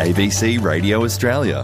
ABC Radio Australia.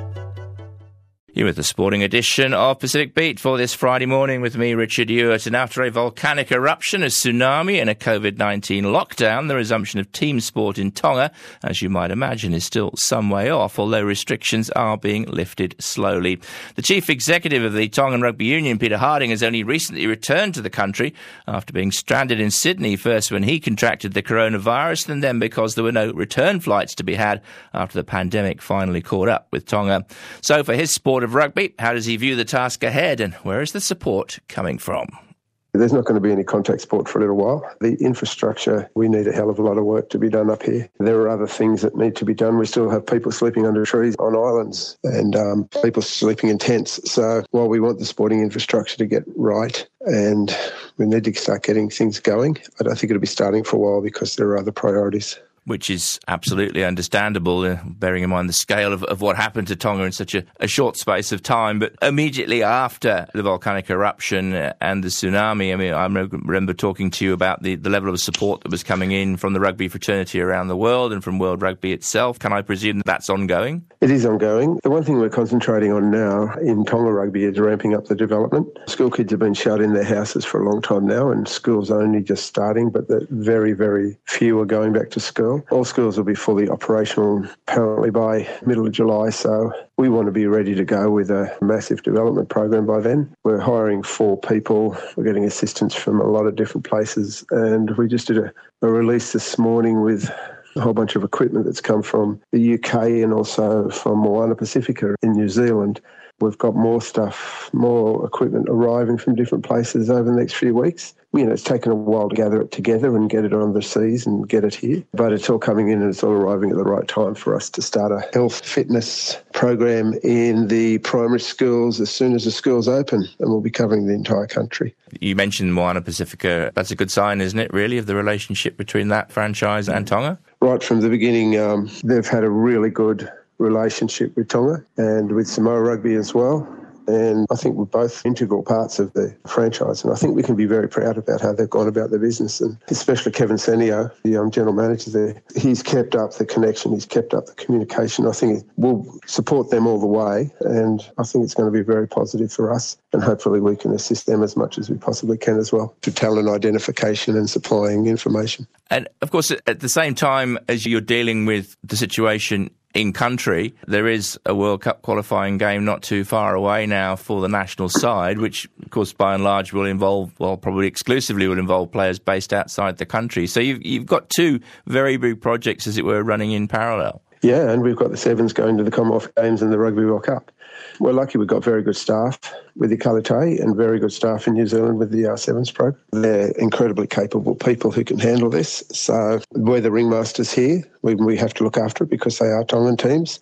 You're with the sporting edition of Pacific Beat for this Friday morning with me, Richard Ewart. And after a volcanic eruption, a tsunami and a COVID-19 lockdown, the resumption of team sport in Tonga, as you might imagine, is still some way off, although restrictions are being lifted slowly. The chief executive of the Tongan Rugby Union, Peter Harding, has only recently returned to the country after being stranded in Sydney, first when he contracted the coronavirus and then because there were no return flights to be had after the pandemic finally caught up with Tonga. So for his sport of rugby, how does he view the task ahead and where is the support coming from? There's not going to be any contact sport for a little while. The infrastructure, we need a hell of a lot of work to be done up here. There are other things that need to be done. We still have people sleeping under trees on islands and people sleeping in tents. So while we want the sporting infrastructure to get right and we need to start getting things going, I don't think it'll be starting for a while because there are other priorities. Which is absolutely understandable, bearing in mind the scale of what happened to Tonga in such a short space of time. But immediately after the volcanic eruption and the tsunami, I mean, I remember talking to you about the level of support that was coming in from the rugby fraternity around the world and from World Rugby itself. Can I presume that's ongoing? It is ongoing. The one thing we're concentrating on now in Tonga Rugby is ramping up the development. School kids have been shut in their houses for a long time now and school's only just starting, but very, very few are going back to school. All schools will be fully operational apparently by middle of July, so we want to be ready to go with a massive development program by then. We're hiring 4 people. We're getting assistance from a lot of different places, and we just did a release this morning with a whole bunch of equipment that's come from the UK and also from Moana Pacifica in New Zealand. We've got more stuff, more equipment arriving from different places over the next few weeks. You know, it's taken a while to gather it together and get it on the seas and get it here. But it's all coming in and it's all arriving at the right time for us to start a health fitness program in the primary schools as soon as the schools open, and we'll be covering the entire country. You mentioned Moana Pacifica. That's a good sign, isn't it, really, of the relationship between that franchise and Tonga? Right from the beginning, they've had a really good relationship with Tonga and with Samoa Rugby as well. And I think we're both integral parts of the franchise. And I think we can be very proud about how they've gone about their business. And especially Kevin Senio, the general manager there, he's kept up the connection, he's kept up the communication. I think we'll support them all the way. And I think it's going to be very positive for us. And hopefully we can assist them as much as we possibly can as well to talent identification and supplying information. And of course, at the same time as you're dealing with the situation in country, there is a World Cup qualifying game not too far away now for the national side, which, of course, by and large will involve, well, probably exclusively will involve players based outside the country. So you've got 2 very big projects, as it were, running in parallel. Yeah, and we've got the Sevens going to the Commonwealth Games and the Rugby World Cup. We're lucky we've got very good staff with the Kalite and very good staff in New Zealand with the Sevens program. They're incredibly capable people who can handle this. So we're the ringmasters here. We have to look after it because they are Tongan teams.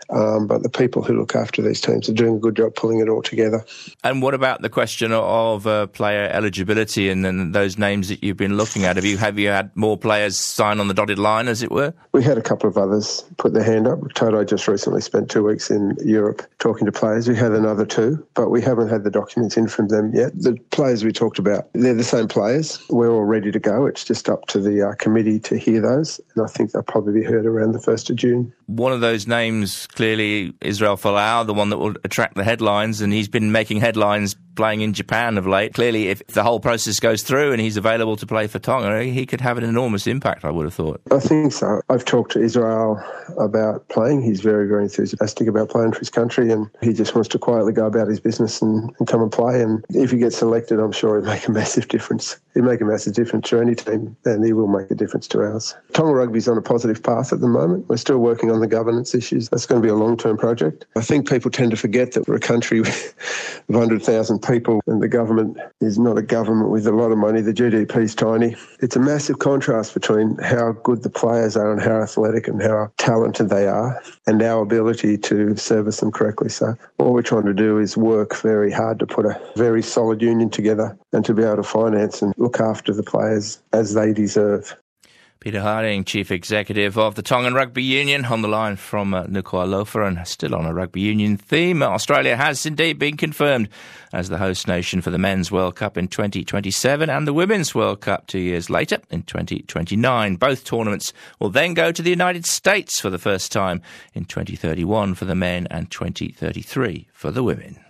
But the people who look after these teams are doing a good job pulling it all together. And what about the question of player eligibility and then those names that you've been looking at? Have you had more players sign on the dotted line, as it were? We had a couple of others put their hand up. Toto just recently spent 2 weeks in Europe talking to players. We had another 2, but we haven't had the documents in from them yet. The players we talked about, they're the same players. We're all ready to go. It's just up to the committee to hear those, and I think they'll probably be heard around the 1st of June. One of those names, clearly, Israel Folau, the one that will attract the headlines, and he's been making headlines playing in Japan of late. Clearly, if the whole process goes through and he's available to play for Tonga, he could have an enormous impact, I would have thought. I think so. I've talked to Israel about playing. He's very, very enthusiastic about playing for his country, and he just wants to quietly go about his business and come and play. And if he gets selected, I'm sure he'll make a massive difference. He'll make a massive difference to any team, and he will make a difference to ours. Tonga Rugby's on a positive path at the moment. We're still working on the governance issues. That's going to be a long-term project. I think people tend to forget that we're a country of 100,000 people, and the government is not a government with a lot of money. The GDP is tiny. It's a massive contrast between how good the players are and how athletic and how talented they are and our ability to service them correctly. So all we're trying to do is work very hard to put a very solid union together and to be able to finance and look after the players as they deserve. Peter Harding, Chief Executive of the Tongan Rugby Union, on the line from Nuku'alofa, and still on a rugby union theme. Australia has indeed been confirmed as the host nation for the Men's World Cup in 2027 and the Women's World Cup 2 years later in 2029. Both tournaments will then go to the United States for the first time in 2031 for the men and 2033 for the women.